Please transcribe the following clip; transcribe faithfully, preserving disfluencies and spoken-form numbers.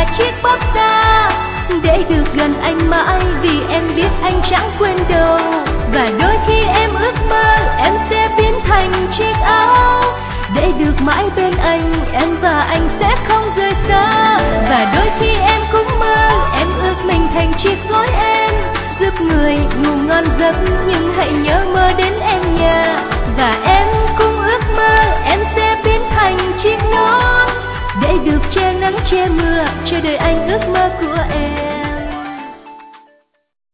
là chiếc bóp xa, để được gần anh mãi vì em biết anh chẳng quên đâu. Và đôi khi em ước mơ em sẽ biến thành chiếc áo, để được mãi bên anh, em và anh sẽ không rời xa. Và đôi khi em cũng mơ em ước mình thành chiếc gối em, giúp người ngủ ngon giấc, nhưng hãy nhớ mơ đến em nha. Và em cũng ước mơ em sẽ biến thành chiếc nón, để được che nắng che mưa, chờ đợi anh ước mơ của em.